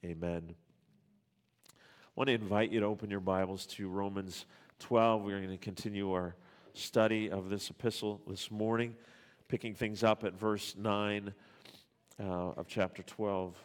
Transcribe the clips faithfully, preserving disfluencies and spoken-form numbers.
Amen. I want to invite you to open your Bibles to Romans twelve. We're going to continue our study of this epistle this morning, picking things up at verse nine uh, of chapter twelve.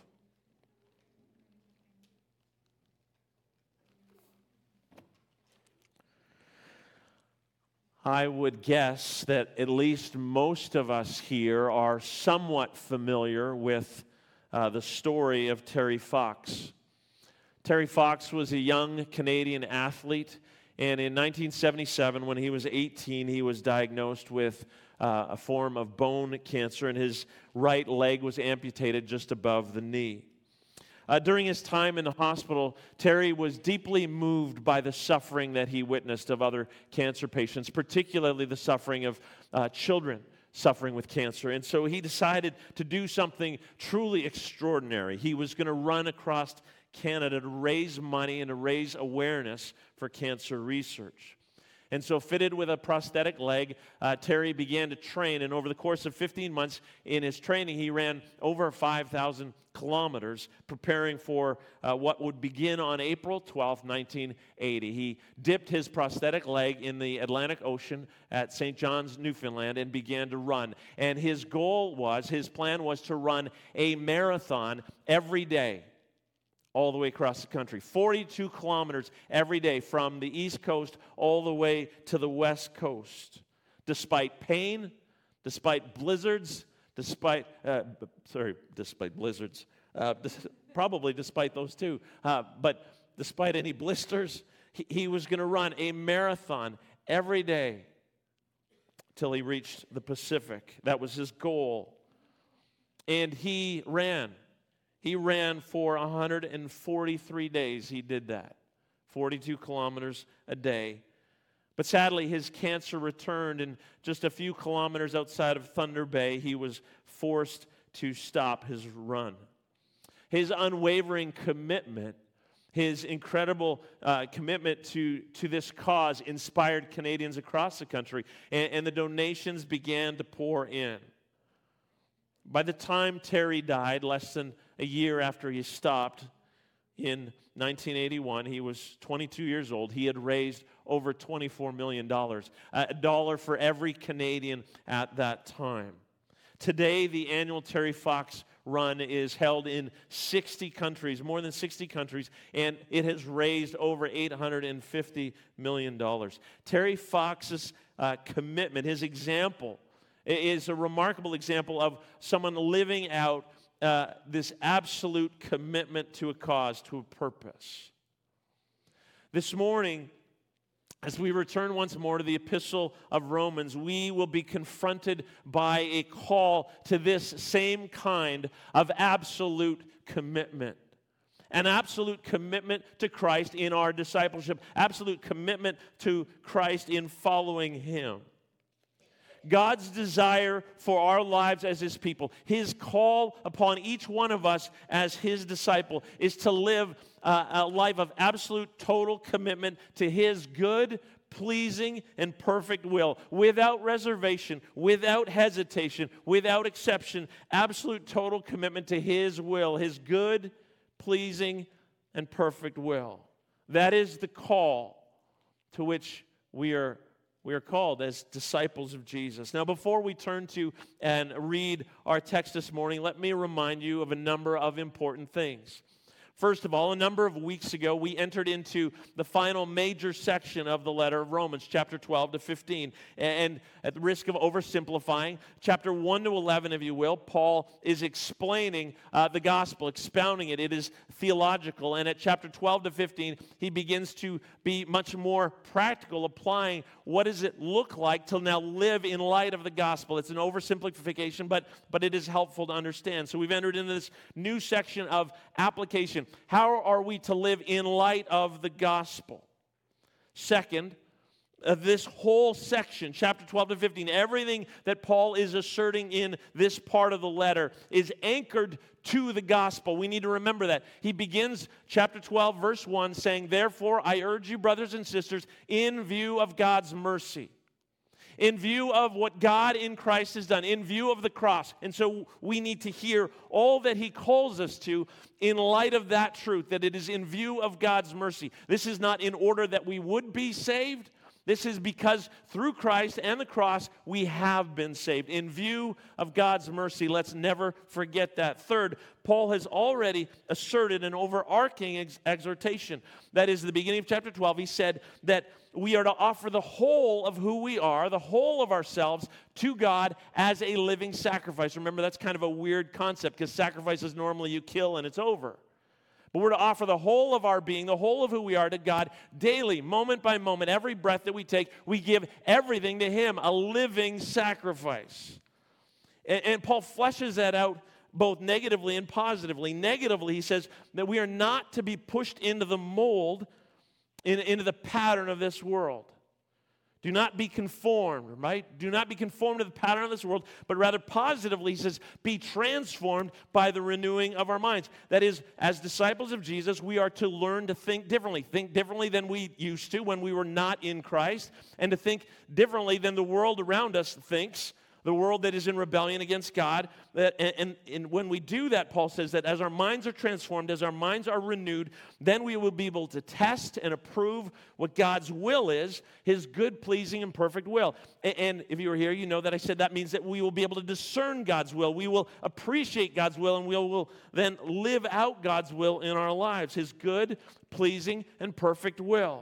I would guess that at least most of us here are somewhat familiar with uh, the story of Terry Fox. Terry Fox was a young Canadian athlete, and in nineteen seventy-seven, when he was eighteen, he was diagnosed with uh, a form of bone cancer, and his right leg was amputated just above the knee. Uh, during his time in the hospital, Terry was deeply moved by the suffering that he witnessed of other cancer patients, particularly the suffering of uh, children suffering with cancer. And so he decided to do something truly extraordinary. He was going to run across Canada to raise money and to raise awareness for cancer research. And so, fitted with a prosthetic leg, uh, Terry began to train, and over the course of fifteen months in his training, he ran over five thousand kilometers, preparing for uh, what would begin on April twelfth, nineteen eighty. He dipped his prosthetic leg in the Atlantic Ocean at Saint John's, Newfoundland, and began to run. And his goal was, his plan was to run a marathon every day, all the way across the country, forty-two kilometers every day from the East Coast all the way to the West Coast. Despite pain, despite blizzards, despite, uh, sorry, despite blizzards, uh, probably despite those two, uh, but despite any blisters, he, he was going to run a marathon every day till he reached the Pacific. That was his goal. And he ran. He ran for one hundred forty-three days. He did that, forty-two kilometers a day. But sadly, his cancer returned, and just a few kilometers outside of Thunder Bay, he was forced to stop his run. His unwavering commitment, his incredible uh, commitment to, to this cause inspired Canadians across the country, and, and the donations began to pour in. By the time Terry died, less than a year after he stopped in nineteen eighty-one, he was twenty-two years old. He had raised over twenty-four million dollars, a dollar for every Canadian at that time. Today, the annual Terry Fox Run is held in sixty countries, more than sixty countries, and it has raised over eight hundred fifty million dollars. Terry Fox's uh, commitment, his example, is a remarkable example of someone living out uh, this absolute commitment to a cause, to a purpose. This morning, as we return once more to the Epistle of Romans, we will be confronted by a call to this same kind of absolute commitment. An absolute commitment to Christ in our discipleship, absolute commitment to Christ in following Him. God's desire for our lives as His people, His call upon each one of us as His disciple, is to live uh, a life of absolute, total commitment to His good, pleasing, and perfect will, without reservation, without hesitation, without exception, absolute, total commitment to His will, His good, pleasing, and perfect will. That is the call to which we are We are called as disciples of Jesus. Now, before we turn to and read our text this morning, let me remind you of a number of important things. First of all, a number of weeks ago, we entered into the final major section of the letter of Romans, chapter twelve to fifteen. And at the risk of oversimplifying, chapter one to eleven, if you will, Paul is explaining uh, the gospel, expounding it. It is theological. And at chapter twelve to fifteen, he begins to be much more practical, applying what does it look like to now live in light of the gospel. It's an oversimplification, but, but it is helpful to understand. So we've entered into this new section of application. How are we to live in light of the gospel? Second, uh, this whole section, chapter twelve to fifteen, everything that Paul is asserting in this part of the letter is anchored to the gospel. We need to remember that. He begins chapter twelve, verse one, saying, "Therefore I urge you, brothers and sisters, in view of God's mercy." in view of what God in Christ has done, in view of the cross. And so we need to hear all that he calls us to in light of that truth, that it is in view of God's mercy. This is not in order that we would be saved. This is because through Christ and the cross, we have been saved. In view of God's mercy, let's never forget that. Third, Paul has already asserted an overarching ex- exhortation. That is, the beginning of chapter twelve, he said that we are to offer the whole of who we are, the whole of ourselves, to God as a living sacrifice. Remember, that's kind of a weird concept, because sacrifices normally you kill and it's over. But we're to offer the whole of our being, the whole of who we are to God daily, moment by moment. Every breath that we take, we give everything to him, a living sacrifice. And, and Paul fleshes that out both negatively and positively. Negatively, he says that we are not to be pushed into the mold, in, into the pattern of this world. Do not be conformed, right? Do not be conformed to the pattern of this world, but rather positively, he says, be transformed by the renewing of our minds. That is, as disciples of Jesus, we are to learn to think differently. Think differently than we used to when we were not in Christ, and to think differently than the world around us thinks, the world that is in rebellion against God. That, and, and, and when we do that, Paul says that as our minds are transformed, as our minds are renewed, then we will be able to test and approve what God's will is, his good, pleasing, and perfect will. And, and if you were here, you know that I said that means that we will be able to discern God's will. We will appreciate God's will, and we will then live out God's will in our lives, his good, pleasing, and perfect will.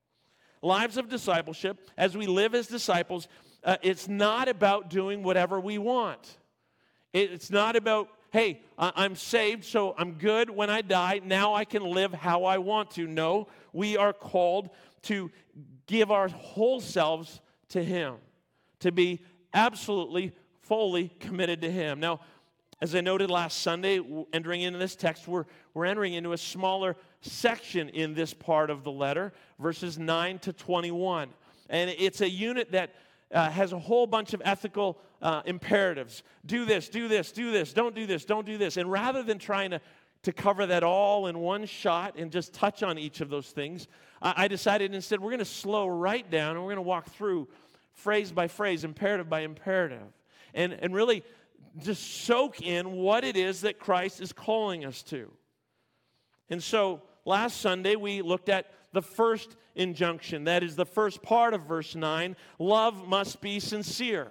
Lives of discipleship, as we live as disciples, Uh, it's not about doing whatever we want. It, it's not about, hey, I, I'm saved, so I'm good when I die. Now I can live how I want to. No, we are called to give our whole selves to him, to be absolutely, fully committed to him. Now, as I noted last Sunday, entering into this text, we're, we're entering into a smaller section in this part of the letter, verses nine to twenty-one. And it's a unit that Uh, has a whole bunch of ethical uh, imperatives. Do this, do this, do this, don't do this, don't do this. And rather than trying to, to cover that all in one shot and just touch on each of those things, I, I decided instead we're going to slow right down and we're going to walk through phrase by phrase, imperative by imperative, and, and really just soak in what it is that Christ is calling us to. And so last Sunday we looked at the first injunction. That is the first part of verse nine. Love must be sincere.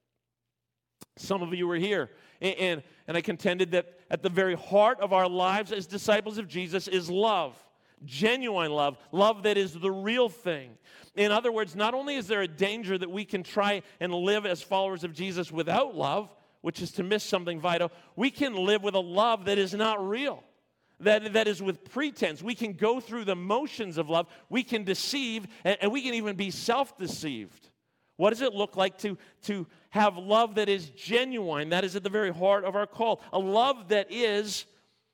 Some of you were here. And, and, and I contended that at the very heart of our lives as disciples of Jesus is love. Genuine love. Love that is the real thing. In other words, not only is there a danger that we can try and live as followers of Jesus without love, which is to miss something vital, we can live with a love that is not real. That, that is with pretense. We can go through the motions of love. We can deceive, and, and we can even be self-deceived. What does it look like to, to have love that is genuine? That is at the very heart of our call. A love that is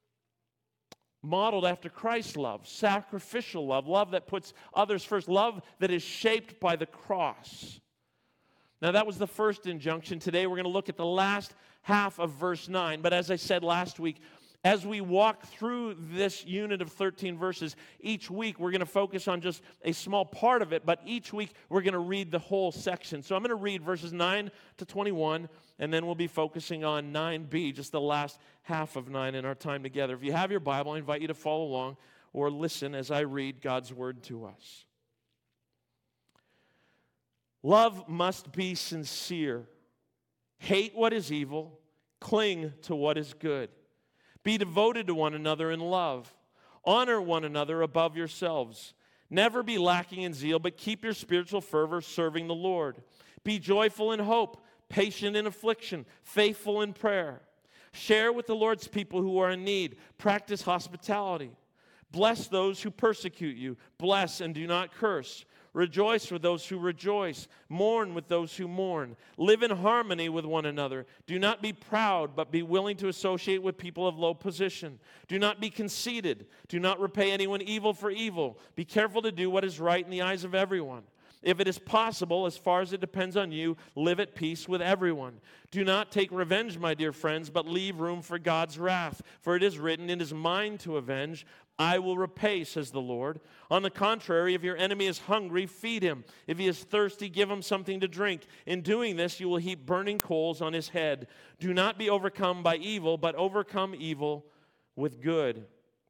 modeled after Christ's love, sacrificial love, love that puts others first, love that is shaped by the cross. Now, that was the first injunction. Today, we're going to look at the last half of verse nine. But as I said last week, as we walk through this unit of thirteen verses, each week we're going to focus on just a small part of it, but each week we're going to read the whole section. So I'm going to read verses nine to twenty-one, and then we'll be focusing on nine b, just the last half of nine in our time together. If you have your Bible, I invite you to follow along or listen as I read God's word to us. Love must be sincere. Hate what is evil. Cling to what is good. Be devoted to one another in love. Honor one another above yourselves. Never be lacking in zeal, but keep your spiritual fervor serving the Lord. Be joyful in hope, patient in affliction, faithful in prayer. Share with the Lord's people who are in need. Practice hospitality. Bless those who persecute you. Bless and do not curse. Rejoice with those who rejoice. Mourn with those who mourn. Live in harmony with one another. Do not be proud, but be willing to associate with people of low position. Do not be conceited. Do not repay anyone evil for evil. Be careful to do what is right in the eyes of everyone. If it is possible, as far as it depends on you, live at peace with everyone. Do not take revenge, my dear friends, but leave room for God's wrath. For it is written, it is mine to avenge. I will repay, says the Lord. On the contrary, if your enemy is hungry, feed him. If he is thirsty, give him something to drink. In doing this, you will heap burning coals on his head. Do not be overcome by evil, but overcome evil with good.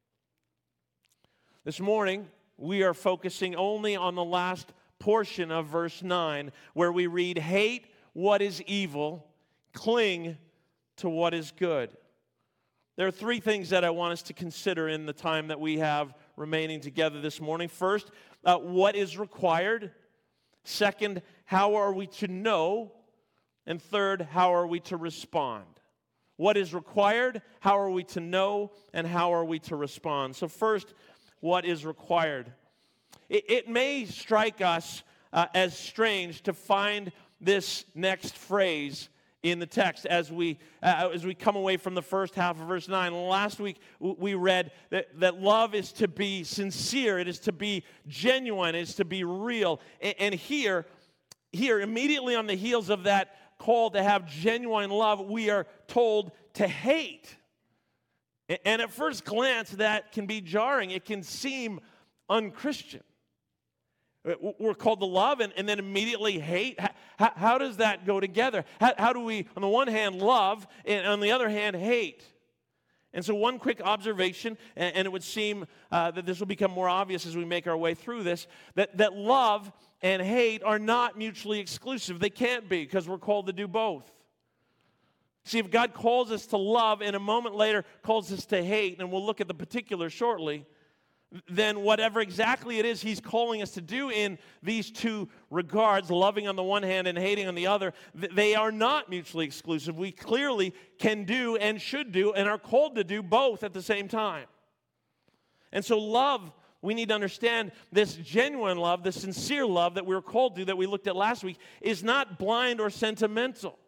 This morning, we are focusing only on the last portion of verse nine, where we read, hate what is evil, cling to what is good. There are three things that I want us to consider in the time that we have remaining together this morning. First, uh, what is required? Second, how are we to know? And third, how are we to respond? What is required? How are we to know? And how are we to respond? So first, what is required? It, it may strike us uh, as strange to find this next phrase in the text as we uh, as we come away from the first half of verse nine. Last week we read that, that love is to be sincere, it is to be genuine, it is to be real. And, and here, here, immediately on the heels of that call to have genuine love, we are told to hate. And at first glance, that can be jarring. It can seem unchristian. We're called to love and, and then immediately hate. How, how does that go together? How, how do we, on the one hand, love, and on the other hand, hate? And so one quick observation, and, and it would seem uh, that this will become more obvious as we make our way through this, that, that love and hate are not mutually exclusive. They can't be, because we're called to do both. See, if God calls us to love and a moment later calls us to hate, and we'll look at the particulars shortly, then whatever exactly it is he's calling us to do in these two regards, loving on the one hand and hating on the other, they are not mutually exclusive. We clearly can do and should do and are called to do both at the same time. And so love, we need to understand this genuine love, this sincere love that we were called to, that we looked at last week, is not blind or sentimental.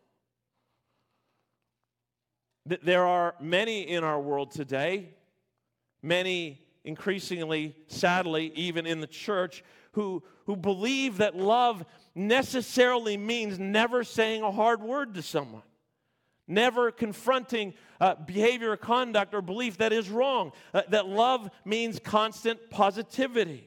There are many in our world today, many increasingly, sadly, even in the church, who, who believe that love necessarily means never saying a hard word to someone, never confronting uh, behavior or conduct or belief that is wrong, uh, that love means constant positivity.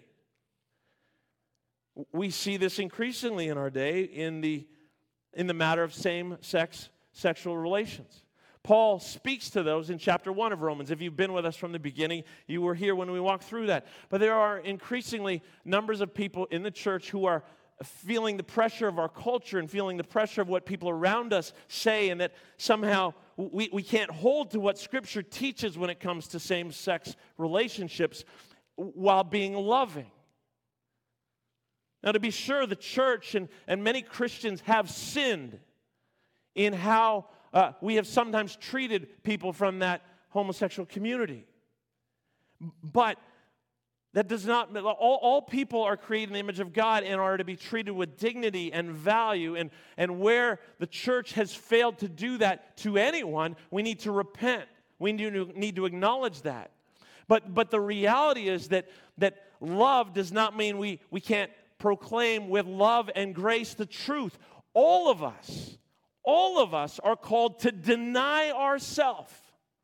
We see this increasingly in our day in the, in the matter of same-sex sexual relations. Paul speaks to those in chapter one of Romans. If you've been with us from the beginning, you were here when we walked through that. But there are increasingly numbers of people in the church who are feeling the pressure of our culture and feeling the pressure of what people around us say, and that somehow we, we can't hold to what Scripture teaches when it comes to same-sex relationships while being loving. Now, to be sure, the church and, and many Christians have sinned in how Uh, we have sometimes treated people from that homosexual community. But that does not, all, all people are created in the image of God and are to be treated with dignity and value. And, and where the church has failed to do that to anyone, we need to repent. We need to, need to acknowledge that. But, but the reality is that, that love does not mean we, we can't proclaim with love and grace the truth. All of us, All of us are called to deny ourselves.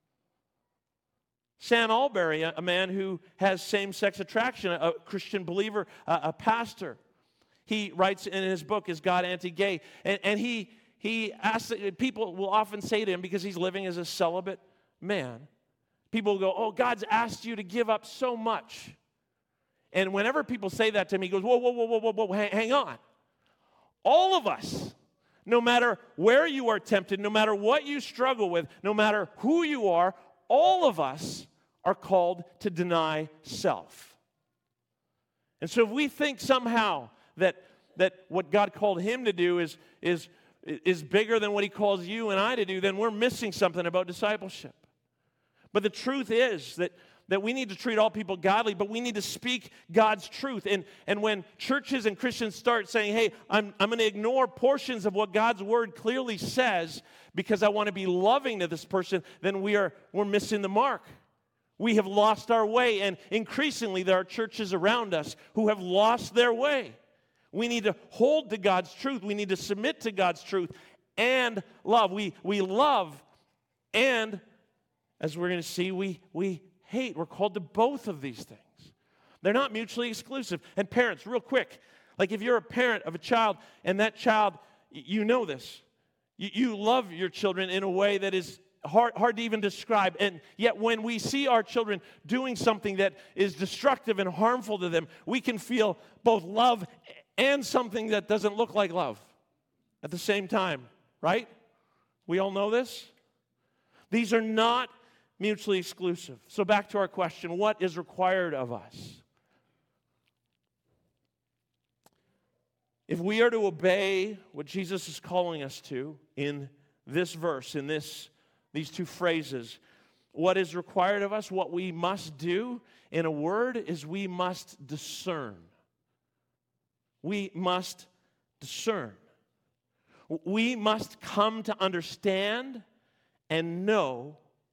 Sam Albury, a man who has same-sex attraction, a Christian believer, a, a pastor, he writes in his book, Is God Anti-Gay? And, and he, he asks, people will often say to him, because he's living as a celibate man, people will go, oh, God's asked you to give up so much. And whenever people say that to him, he goes, whoa, whoa, whoa, whoa, whoa, whoa, hang, hang on. All of us, no matter where you are tempted, no matter what you struggle with, no matter who you are, all of us are called to deny self. And so if we think somehow that, that what God called him to do is, is, is bigger than what he calls you and I to do, then we're missing something about discipleship. But the truth is that that we need to treat all people godly, but we need to speak God's truth. And, and when churches and Christians start saying, hey, I'm, I'm going to ignore portions of what God's word clearly says because I want to be loving to this person, then we are, we're missing the mark. We have lost our way, and increasingly there are churches around us who have lost their way. We need to hold to God's truth. We need to submit to God's truth and love. We, we love and, as we're going to see, we, we hate. We're called to both of these things. They're not mutually exclusive. And parents, real quick, like if you're a parent of a child and that child, you know this. You, you love your children in a way that is hard, hard to even describe. And yet when we see our children doing something that is destructive and harmful to them, we can feel both love and something that doesn't look like love at the same time, right? We all know this? These are not mutually exclusive. So back to our question, what is required of us? If we are to obey what Jesus is calling us to in this verse, in this, these two phrases, what is required of us, what we must do, in a word, is we must discern. We must discern. We must come to understand and know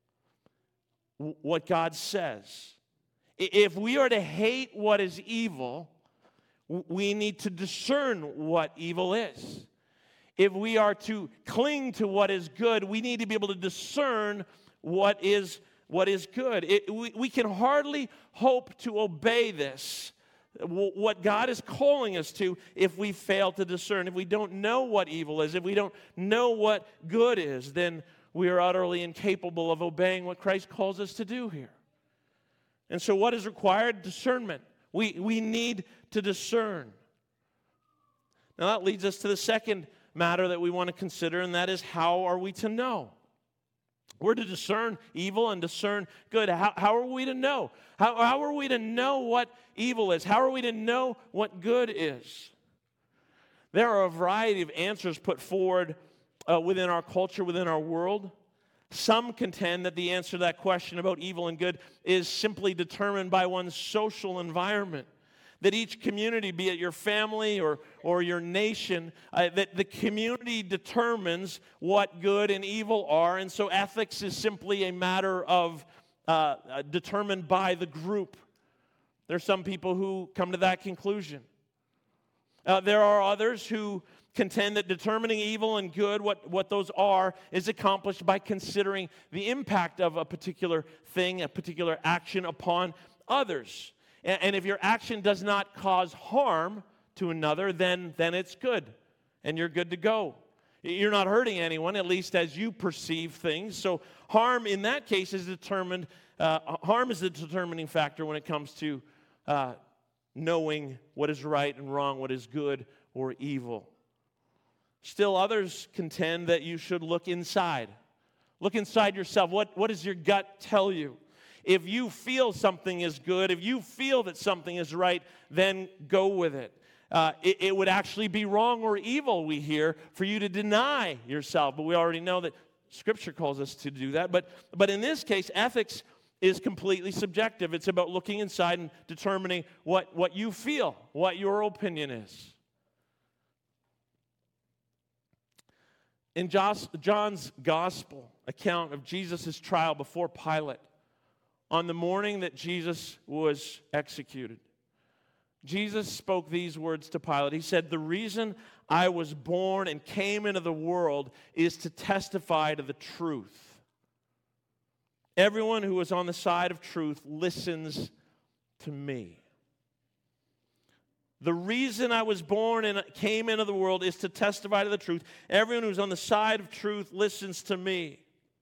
what God says. If we are to hate what is evil, we need to discern what evil is. If we are to cling to what is good, we need to be able to discern what is, what is good. It, we, we can hardly hope to obey this, what God is calling us to, if we fail to discern. If we don't know what evil is, if we don't know what good is, then we are utterly incapable of obeying what Christ calls us to do here. And so what is required? Discernment. We, we need to discern. Now that leads us to the second matter that we want to consider, and that is, how are we to know? We're to discern evil and discern good. How, how are we to know? How, how are we to know what evil is? How are we to know what good is? There are a variety of answers put forward uh, within our culture, within our world. Some contend that the answer to that question about evil and good is simply determined by one's social environment. That each community, be it your family or, or your nation, uh, that the community determines what good and evil are. And so ethics is simply a matter of uh, uh, determined by the group. There are some people who come to that conclusion. Uh, there are others who contend that determining evil and good, what, what those are, is accomplished by considering the impact of a particular thing, a particular action upon others. And, and if your action does not cause harm to another, then, then it's good, and you're good to go. You're not hurting anyone, at least as you perceive things. So harm in that case is determined, uh, harm is the determining factor when it comes to uh, knowing what is right and wrong, what is good or evil. Still, others contend that you should look inside. Look inside yourself. What, what does your gut tell you? If you feel something is good, if you feel that something is right, then go with it. Uh, it, it would actually be wrong or evil, we hear, for you to deny yourself. But we already know that Scripture calls us to do that. But, but in this case, ethics is completely subjective. It's about looking inside and determining what, what you feel, what your opinion is. In John's gospel account of Jesus' trial before Pilate, on the morning that Jesus was executed, Jesus spoke these words to Pilate. He said, "The reason I was born and came into the world is to testify to the truth. Everyone who is on the side of truth listens to me." The reason I was born and came into the world is to testify to the truth. Everyone who's on the side of truth listens to me.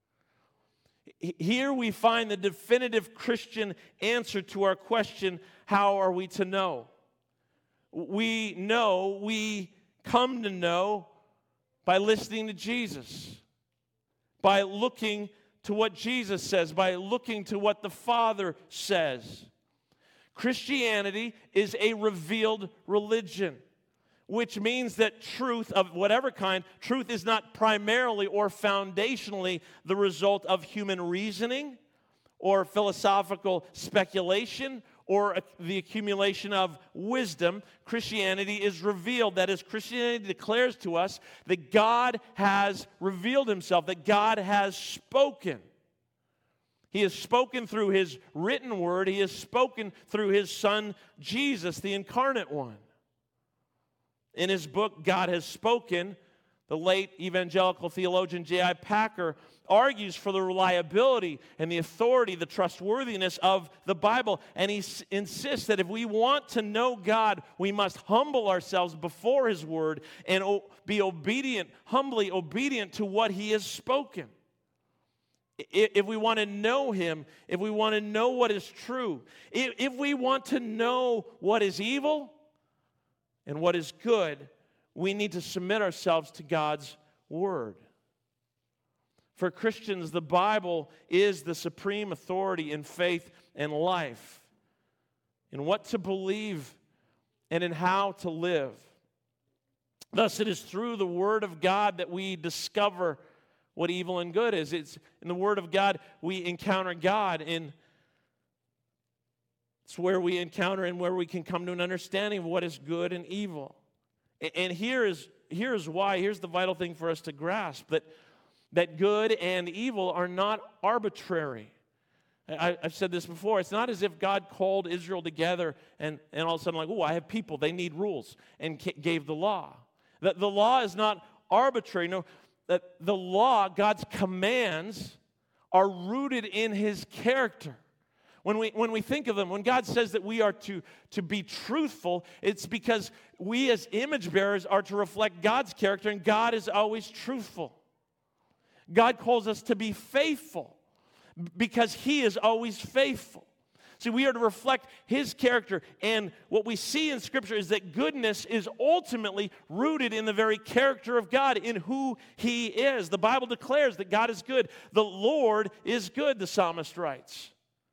Here we find the definitive Christian answer to our question, how are we to know? We know, we come to know by listening to Jesus, by looking to what Jesus says, by looking to what the Father says. Christianity is a revealed religion, which means that truth of whatever kind, truth is not primarily or foundationally the result of human reasoning or philosophical speculation or the accumulation of wisdom. Christianity is revealed. That is, Christianity declares to us that God has revealed himself, that God has spoken. He has spoken through his written word. He has spoken through his Son, Jesus, the incarnate one. In his book, God Has Spoken, the late evangelical theologian J I Packer argues for the reliability and the authority, the trustworthiness of the Bible. And he s- insists that if we want to know God, we must humble ourselves before his word and o- be obedient, humbly obedient to what he has spoken. I- If we want to know him, if we want to know what is true, if, if we want to know what is evil and what is good, we need to submit ourselves to God's word. For Christians, the Bible is the supreme authority in faith and life, in what to believe and in how to live. Thus, it is through the Word of God that we discover what evil and good is. It's in the Word of God we encounter God. In it's where we encounter and where we can come to an understanding of what is good and evil. And here is here is why. Here's the vital thing for us to grasp, that that good and evil are not arbitrary. I, I've said this before. It's not as if God called Israel together and, and all of a sudden like, oh, I have people, they need rules, and gave the law. The, the law is not arbitrary. No, that the law, God's commands, are rooted in his character. When we, when we think of them, when God says that we are to, to be truthful, it's because we as image bearers are to reflect God's character, and God is always truthful. God calls us to be faithful because he is always faithful. See, we are to reflect his character, and what we see in Scripture is that goodness is ultimately rooted in the very character of God, in who he is. The Bible declares that God is good. The Lord is good, the psalmist writes.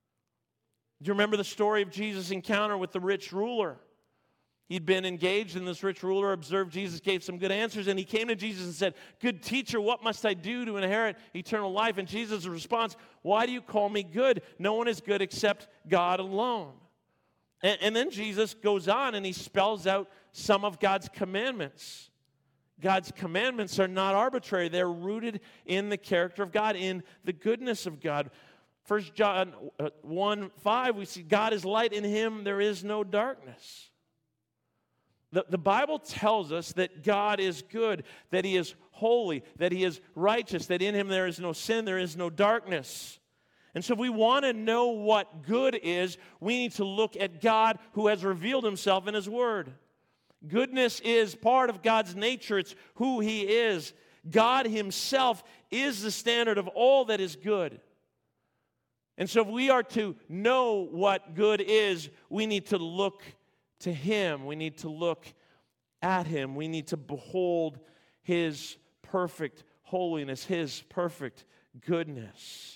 Do you remember the story of Jesus' encounter with the rich ruler? He'd been engaged, and this rich ruler observed Jesus, gave some good answers, and he came to Jesus and said, "Good teacher, what must I do to inherit eternal life?" And Jesus' response, "Why do you call me good? No one is good except God alone." And, and then Jesus goes on and he spells out some of God's commandments. God's commandments are not arbitrary. They're rooted in the character of God, in the goodness of God. First John one five, we see God is light, in him there is no darkness. The, the Bible tells us that God is good, that he is holy, that he is righteous, that in him there is no sin, there is no darkness. And so if we want to know what good is, we need to look at God who has revealed himself in his word. Goodness is part of God's nature. It's who he is. God himself is the standard of all that is good. And so if we are to know what good is, we need to look to him. We need to look at him. We need to behold his perfect holiness, his perfect goodness.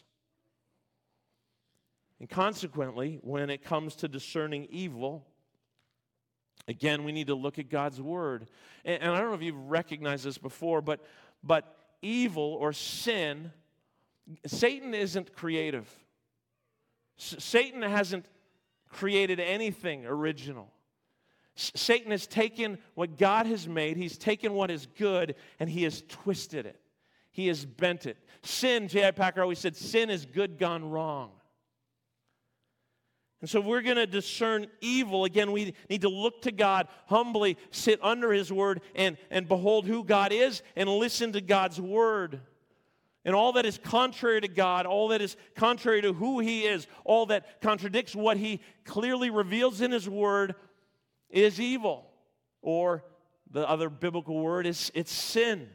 And consequently, when it comes to discerning evil, again, we need to look at God's word. And, and I don't know if you've recognized this before, but, but evil or sin, Satan isn't creative. S- Satan hasn't created anything original. Satan has taken what God has made, he's taken what is good, and he has twisted it. He has bent it. Sin, J I Packer always said, sin is good gone wrong. And so if we're going to discern evil, again, we need to look to God, humbly sit under his word, and, and behold who God is, and listen to God's word. And all that is contrary to God, all that is contrary to who he is, all that contradicts what he clearly reveals in his word, is evil, or the other biblical word is it's sin.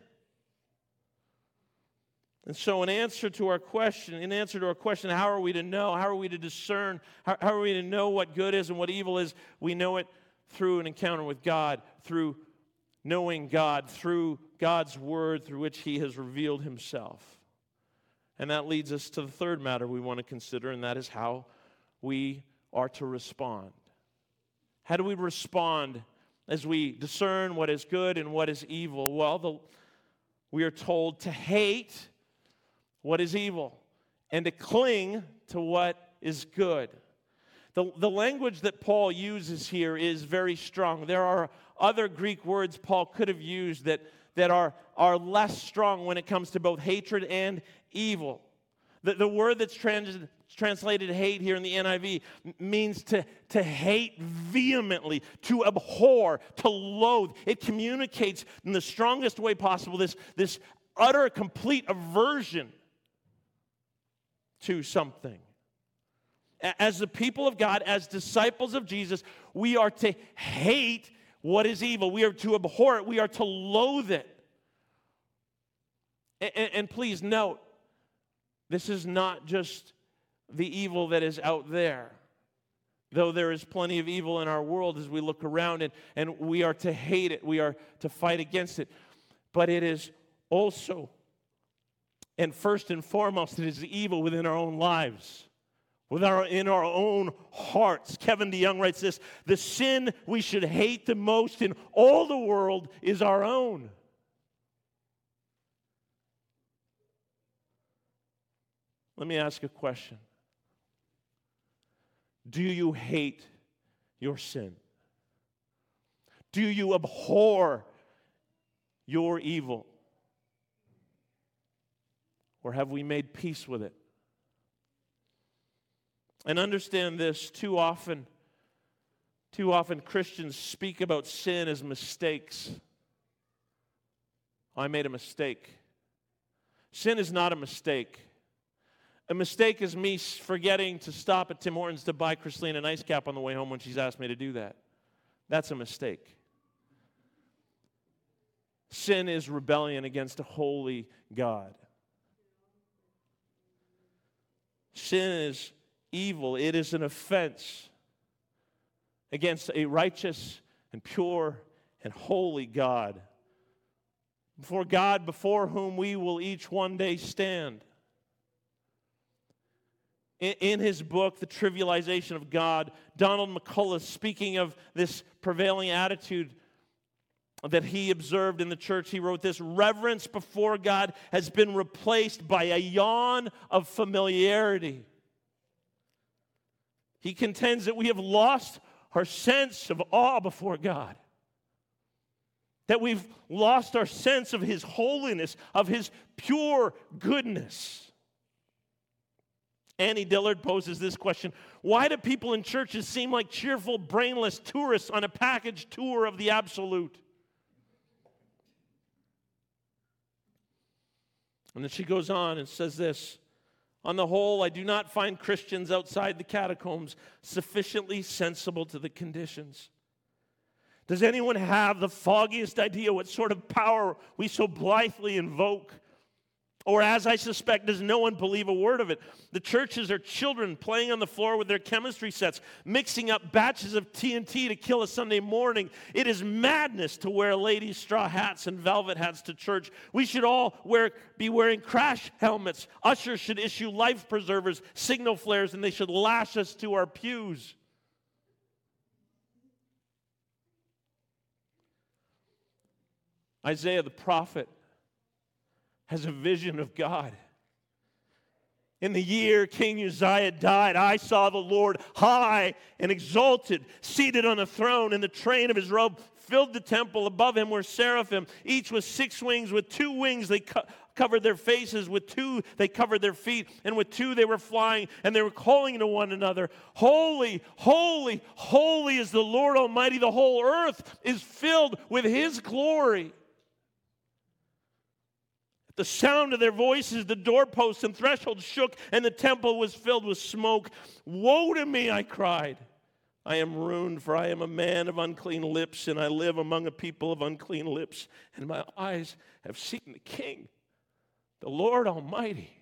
And so in answer to our question, in answer to our question, how are we to know, how are we to discern, how, how are we to know what good is and what evil is? We know it through an encounter with God, through knowing God, through God's word through which he has revealed himself. And that leads us to the third matter we want to consider, and that is how we are to respond. How do we respond as we discern what is good and what is evil? Well, the, we are told to hate what is evil and to cling to what is good. The, the language that Paul uses here is very strong. There are other Greek words Paul could have used that, that are, are less strong when it comes to both hatred and evil. The, the word that's trans, It's translated hate here in the N I V, means to, to hate vehemently, to abhor, to loathe. It communicates in the strongest way possible this, this utter, complete aversion to something. As the people of God, as disciples of Jesus, we are to hate what is evil. We are to abhor it. We are to loathe it. And, and please note, this is not just the evil that is out there. Though there is plenty of evil in our world as we look around, and, and we are to hate it. We are to fight against it. But it is also, and first and foremost, it is evil within our own lives. With our, in our own hearts. Kevin DeYoung writes this, the sin we should hate the most in all the world is our own. Let me ask a question. Do you hate your sin? Do you abhor your evil? Or have we made peace with it? And understand this, too often, too often Christians speak about sin as mistakes. I made a mistake. Sin is not a mistake. A mistake is me forgetting to stop at Tim Hortons to buy Christine an ice cap on the way home when she's asked me to do that. That's a mistake. Sin is rebellion against a holy God. Sin is evil. It is an offense against a righteous and pure and holy God. Before God, before whom we will each one day stand. In, in his book, The Trivialization of God, Donald McCullough, speaking of this prevailing attitude that he observed in the church, he wrote this, reverence before God has been replaced by a yawn of familiarity. He contends that we have lost our sense of awe before God. That we've lost our sense of His holiness, of His pure goodness. Annie Dillard poses this question, why do people in churches seem like cheerful, brainless tourists on a package tour of the absolute? And then she goes on and says this, on the whole, I do not find Christians outside the catacombs sufficiently sensible to the conditions. Does anyone have the foggiest idea what sort of power we so blithely invoke? Or as I suspect, does no one believe a word of it? The churches are children playing on the floor with their chemistry sets, mixing up batches of T N T to kill a Sunday morning. It is madness to wear ladies' straw hats and velvet hats to church. We should all wear, be wearing crash helmets. Ushers should issue life preservers, signal flares, and they should lash us to our pews. Isaiah the prophet has a vision of God. In the year King Uzziah died, I saw the Lord high and exalted, seated on a throne, and the train of his robe filled the temple. Above him were seraphim, each with six wings. With two wings they co- covered their faces, with two they covered their feet, and with two they were flying, and they were calling to one another, Holy, holy, holy is the Lord Almighty. The whole earth is filled with His glory. The sound of their voices, the doorposts and thresholds shook, and the temple was filled with smoke. Woe to me, I cried. I am ruined, for I am a man of unclean lips, and I live among a people of unclean lips, and my eyes have seen the King, the Lord Almighty.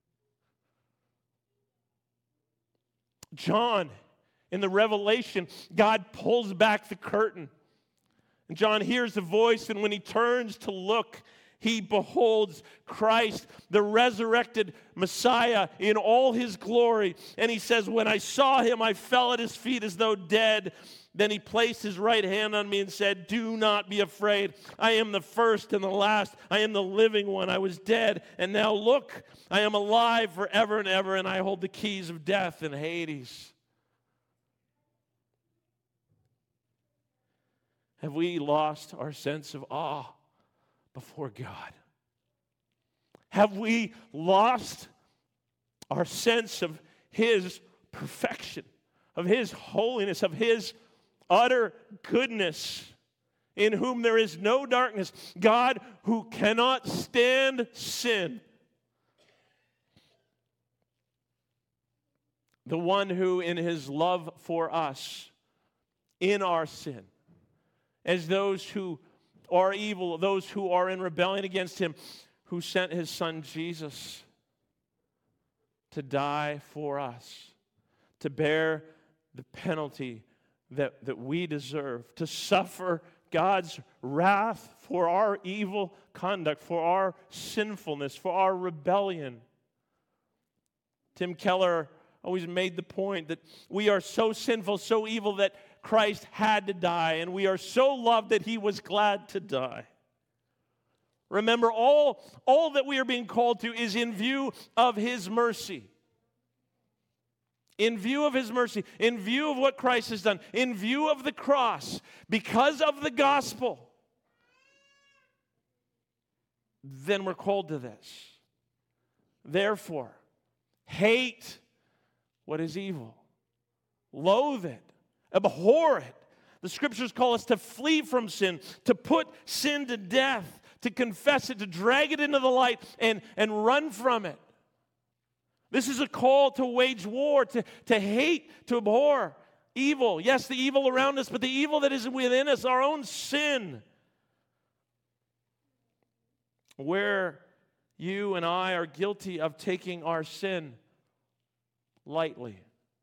John, in the Revelation, God pulls back the curtain, and John hears the voice, and when he turns to look, he beholds Christ, the resurrected Messiah, in all His glory. And he says, when I saw Him, I fell at His feet as though dead. Then He placed His right hand on me and said, do not be afraid. I am the first and the last. I am the living one. I was dead, and now look, I am alive forever and ever, and I hold the keys of death and Hades. Have we lost our sense of awe before God? Have we lost our sense of His perfection, of His holiness, of His utter goodness, in whom there is no darkness. God who cannot stand sin. The one who in His love for us, in our sin, as those who are evil, those who are in rebellion against Him, who sent His Son Jesus to die for us, to bear the penalty that, that we deserve, to suffer God's wrath for our evil conduct, for our sinfulness, for our rebellion. Tim Keller always made the point that we are so sinful, so evil that Christ had to die, and we are so loved that He was glad to die. Remember, all, all that we are being called to is in view of His mercy. In view of His mercy, in view of what Christ has done, in view of the cross, because of the gospel, then we're called to this. Therefore, hate what is evil. Loathe it. Abhor it. The Scriptures call us to flee from sin, to put sin to death, to confess it, to drag it into the light, and, and run from it. This is a call to wage war, to, to hate, to abhor evil. Yes, the evil around us, but the evil that is within us, our own sin. Where you and I are guilty of taking our sin lightly,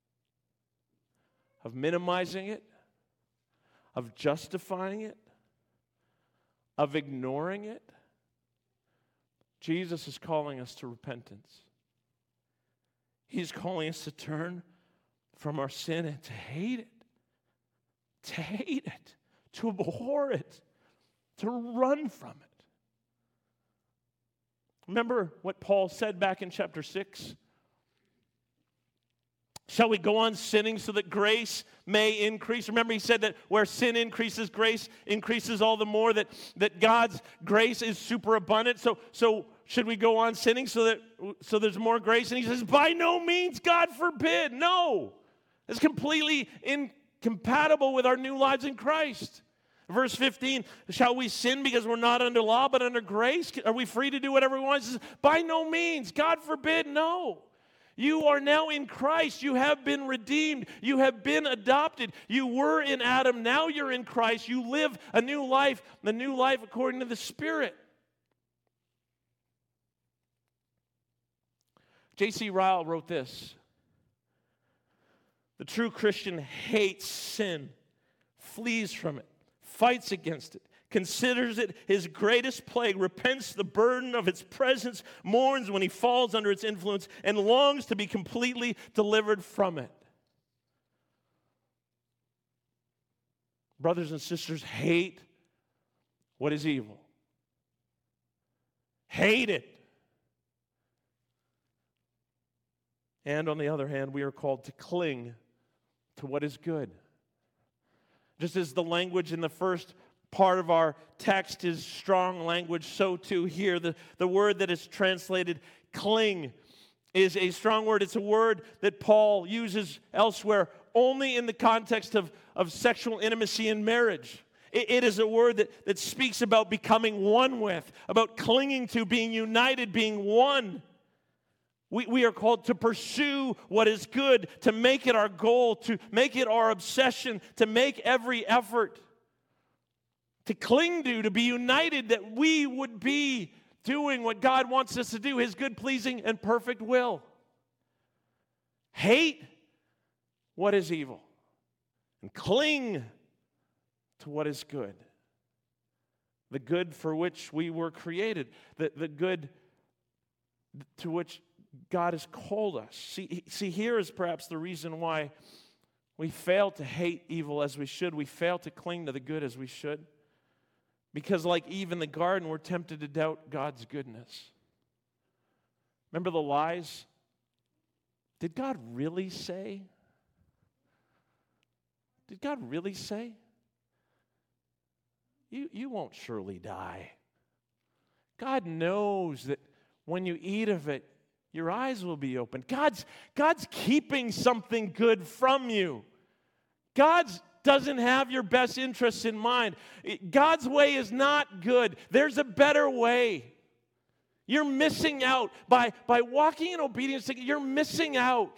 of minimizing it, of justifying it, of ignoring it. Jesus is calling us to repentance. He's calling us to turn from our sin and to hate it, to hate it, to abhor it, to run from it. Remember what Paul said back in chapter six? Shall we go on sinning so that grace may increase? Remember, he said that where sin increases, grace increases all the more, that, that God's grace is superabundant. So, so should we go on sinning so that so there's more grace? And he says, by no means, God forbid. No. It's completely incompatible with our new lives in Christ. Verse fifteen, shall we sin because we're not under law but under grace? Are we free to do whatever we want? He says, by no means, God forbid, no. You are now in Christ. You have been redeemed. You have been adopted. You were in Adam. Now you're in Christ. You live a new life, the new life according to the Spirit. J C Ryle wrote this: the true Christian hates sin, flees from it, fights against it, considers it his greatest plague, repents the burden of its presence, mourns when he falls under its influence, and longs to be completely delivered from it. Brothers and sisters, hate what is evil. Hate it. And on the other hand, we are called to cling to what is good. Just as the language in the first part of our text is strong language, so too here. The, the word that is translated cling is a strong word. It's a word that Paul uses elsewhere only in the context of, of sexual intimacy in marriage. It, it is a word that, that speaks about becoming one with, about clinging to, being united, being one. We, we are called to pursue what is good, to make it our goal, to make it our obsession, to make every effort, to cling to, to be united, that we would be doing what God wants us to do, His good, pleasing, and perfect will. Hate what is evil and cling to what is good. The good for which we were created, the, the good to which God has called us. See, see, here is perhaps the reason why we fail to hate evil as we should. We fail to cling to the good as we should. Because like Eve in the garden, we're tempted to doubt God's goodness. Remember the lies? Did God really say? Did God really say? You, you won't surely die. God knows that when you eat of it, Your eyes will be opened. God's, God's keeping something good from you. God doesn't have your best interests in mind. God's way is not good. There's a better way. You're missing out. By, by walking in obedience, you're missing out.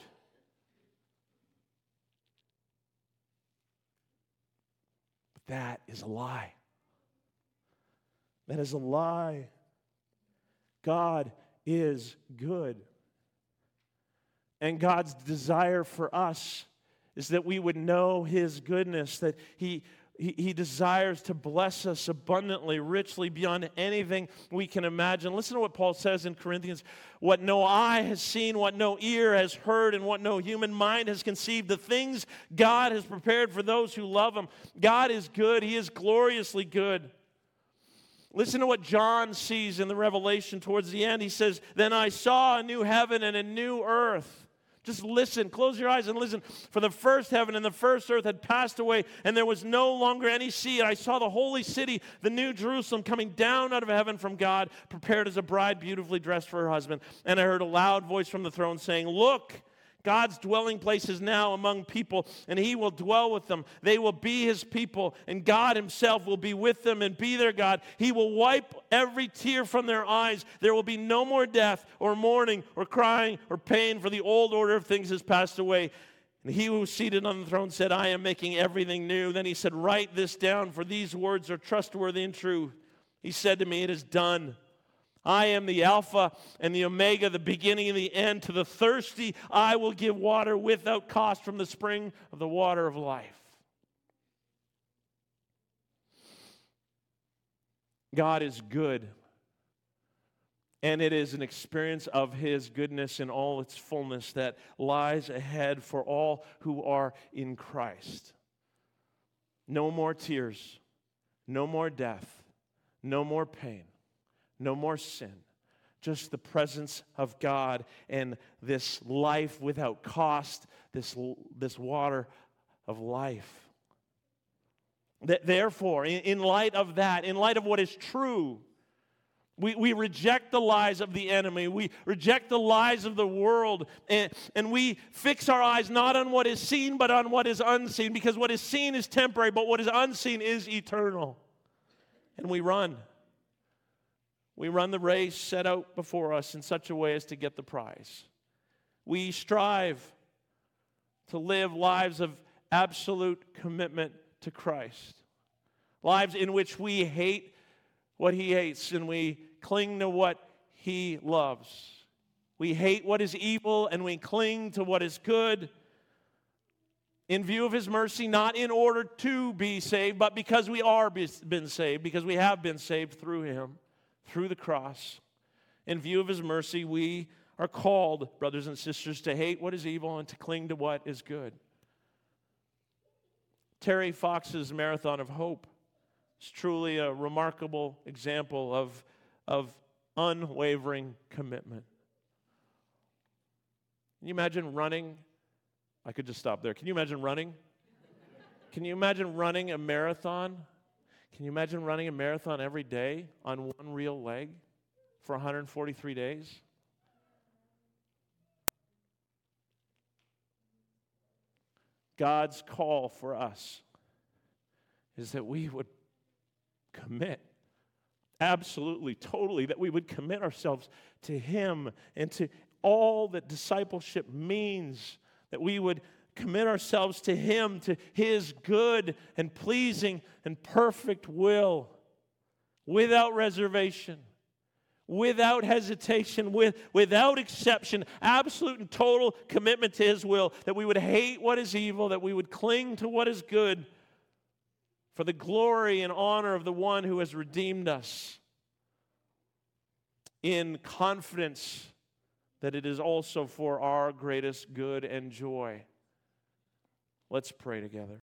But that is a lie. That is a lie. God is good. And God's desire for us is that we would know His goodness, that He, he, he desires to bless us abundantly, richly, beyond anything we can imagine. Listen to what Paul says in Corinthians. What no eye has seen, what no ear has heard, and what no human mind has conceived, the things God has prepared for those who love Him. God is good. He is gloriously good. Listen to what John sees in the Revelation towards the end. He says, "Then I saw a new heaven and a new earth." Just listen. Close your eyes and listen. "For the first heaven and the first earth had passed away, and there was no longer any sea. And I saw the holy city, the new Jerusalem, coming down out of heaven from God, prepared as a bride beautifully dressed for her husband. And I heard a loud voice from the throne saying, 'Look, God's dwelling place is now among people, and He will dwell with them. They will be His people, and God Himself will be with them and be their God. He will wipe every tear from their eyes. There will be no more death or mourning or crying or pain, for the old order of things has passed away.' And He who was seated on the throne said, 'I am making everything new.' Then He said, 'Write this down, for these words are trustworthy and true.' He said to me, 'It is done. I am the Alpha and the Omega, the beginning and the end. To the thirsty, I will give water without cost from the spring of the water of life.'" God is good, and it is an experience of His goodness in all its fullness that lies ahead for all who are in Christ. No more tears, no more death, no more pain. No more sin, just the presence of God and this life without cost, this, this water of life. Therefore, in light of that, in light of what is true, we, we reject the lies of the enemy. We reject the lies of the world, and, and we fix our eyes not on what is seen, but on what is unseen, because what is seen is temporary, but what is unseen is eternal. And we run. We run the race set out before us in such a way as to get the prize. We strive to live lives of absolute commitment to Christ. Lives in which we hate what He hates and we cling to what He loves. We hate what is evil and we cling to what is good in view of His mercy, not in order to be saved, but because we are been saved, because we have been saved through Him. Through the cross. In view of His mercy, we are called, brothers and sisters, to hate what is evil and to cling to what is good. Terry Fox's Marathon of Hope is truly a remarkable example of, of unwavering commitment. Can you imagine running? I could just stop there. Can you imagine running? Can you imagine running a marathon? Can you imagine running a marathon every day on one real leg for one hundred forty-three days? God's call for us is that we would commit, absolutely, totally, that we would commit ourselves to Him and to all that discipleship means, that we would commit ourselves to Him, to His good and pleasing and perfect will, without reservation, without hesitation, with, without exception, absolute and total commitment to His will, that we would hate what is evil, that we would cling to what is good, for the glory and honor of the one who has redeemed us, in confidence that it is also for our greatest good and joy. Let's pray together.